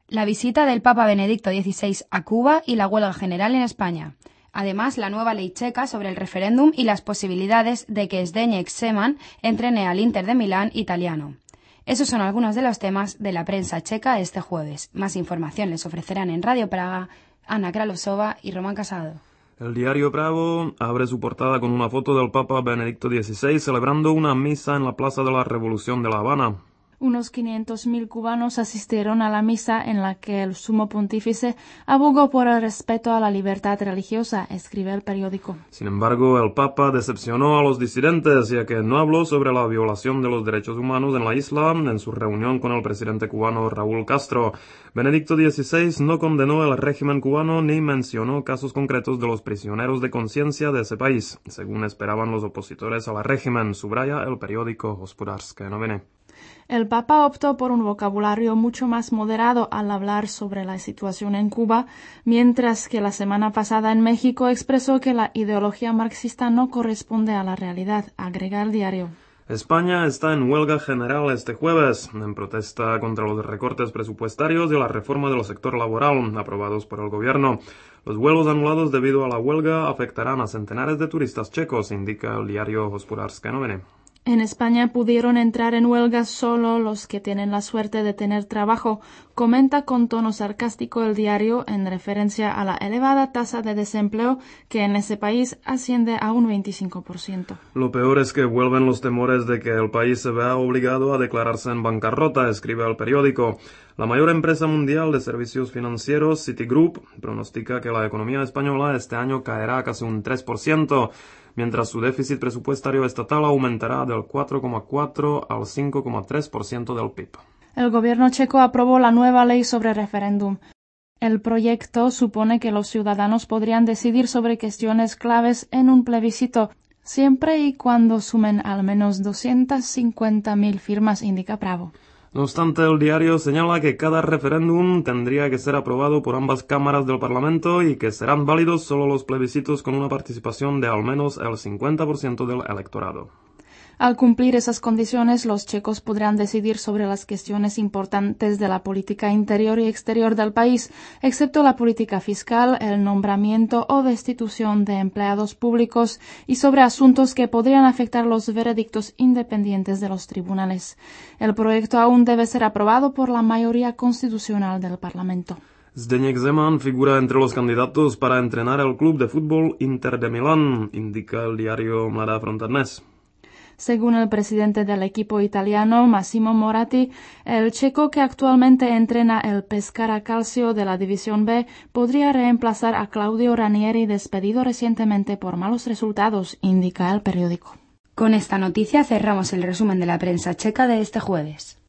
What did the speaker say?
la visita del Papa Benedicto XVI a Cuba y la huelga general en España. Además, la nueva ley checa sobre el referéndum y las posibilidades de que Zdeněk Zeman entrene al Inter de Milán italiano. Esos son algunos de los temas de la prensa checa este jueves. Más información les ofrecerán en Radio Praga Ana Kralosova y Román Casado. El diario Bravo abre su portada con una foto del Papa Benedicto XVI celebrando una misa en la Plaza de la Revolución de La Habana. Unos 500.000 cubanos asistieron a la misa en la que el sumo pontífice abogó por el respeto a la libertad religiosa, escribe el periódico. Sin embargo, el Papa decepcionó a los disidentes, ya que no habló sobre la violación de los derechos humanos en la isla en su reunión con el presidente cubano Raúl Castro. Benedicto XVI no condenó el régimen cubano ni mencionó casos concretos de los prisioneros de conciencia de ese país, según esperaban los opositores al régimen, subraya el periódico Hospodářské noviny. El Papa optó por un vocabulario mucho más moderado al hablar sobre la situación en Cuba, mientras que la semana pasada en México expresó que la ideología marxista no corresponde a la realidad, agrega el diario. España está en huelga general este jueves, en protesta contra los recortes presupuestarios y la reforma del sector laboral aprobados por el gobierno. Los vuelos anulados debido a la huelga afectarán a centenares de turistas checos, indica el diario Hospodářské noviny. En España pudieron entrar en huelga solo los que tienen la suerte de tener trabajo, comenta con tono sarcástico el diario en referencia a la elevada tasa de desempleo que en ese país asciende a un 25%. Lo peor es que vuelven los temores de que el país se vea obligado a declararse en bancarrota, escribe el periódico. La mayor empresa mundial de servicios financieros, Citigroup, pronostica que la economía española este año caerá casi un 3%, mientras su déficit presupuestario estatal aumentará del 4,4 al 5,3% del PIB. El gobierno checo aprobó la nueva ley sobre referéndum. El proyecto supone que los ciudadanos podrían decidir sobre cuestiones claves en un plebiscito, siempre y cuando sumen al menos 250.000 firmas, indica Bravo. No obstante, el diario señala que cada referéndum tendría que ser aprobado por ambas cámaras del Parlamento y que serán válidos solo los plebiscitos con una participación de al menos el 50% del electorado. Al cumplir esas condiciones, los checos podrán decidir sobre las cuestiones importantes de la política interior y exterior del país, excepto la política fiscal, el nombramiento o destitución de empleados públicos y sobre asuntos que podrían afectar los veredictos independientes de los tribunales. El proyecto aún debe ser aprobado por la mayoría constitucional del Parlamento. Zdeněk Zeman figura entre los candidatos para entrenar el club de fútbol Inter de Milán, indica el diario Mladá Fronta Dnes. Según el presidente del equipo italiano, Massimo Moratti, el checo que actualmente entrena el Pescara Calcio de la División B podría reemplazar a Claudio Ranieri, despedido recientemente por malos resultados, indica el periódico. Con esta noticia cerramos el resumen de la prensa checa de este jueves.